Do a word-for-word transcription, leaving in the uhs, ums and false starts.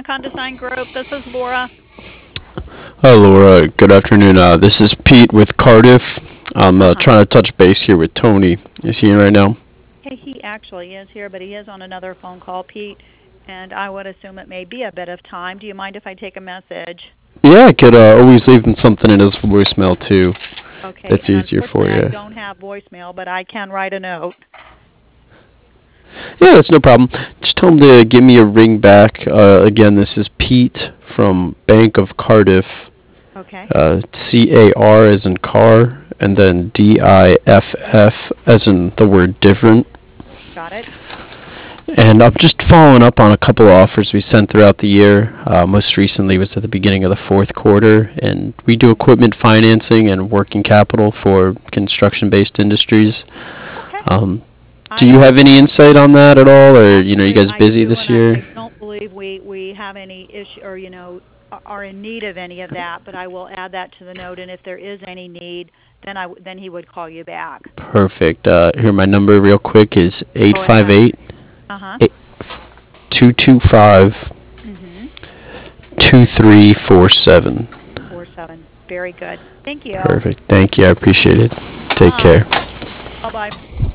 Anaconda Sign Group. This is Laura. Hi, Laura. Good afternoon. Uh, this is Pete with Cardiff. I'm uh, Uh-huh. trying to touch base here with Tony. Is he in right now? Hey, he actually is here, but he is on another phone call, Pete, and I would assume it may be a bit of time. Do you mind if I take a message? Yeah, I could uh, always leave him something in his voicemail too. Okay, That's and easier for unfortunately I you. don't have voicemail, but I can write a note. Yeah, that's no problem. Just tell him to give me a ring back. Uh, again, this is Pete from Bank of Cardiff. Okay, Uh, C A R as in car, and then D I F F as in the word different. got it. And I'm just following up on a couple of offers we sent throughout the year. Uh, most recently was at the beginning of the fourth quarter, and we do equipment financing and working capital for construction-based industries. Okay. Um, do I you have any insight on that at all, or you know, you actually guys I busy do, this and I, year? I don't believe we we have any issue or you know a- are in need of any of that. But I will add that to the note, and if there is any need, then I w- then he would call you back. Perfect. Uh, here, my number real quick is eight Go five ahead. eight Uh huh. two two five Mhm. two three four seven. Four seven. Very good. Thank you. Perfect. Thank you. I appreciate it. Take Uh huh. care. Bye bye.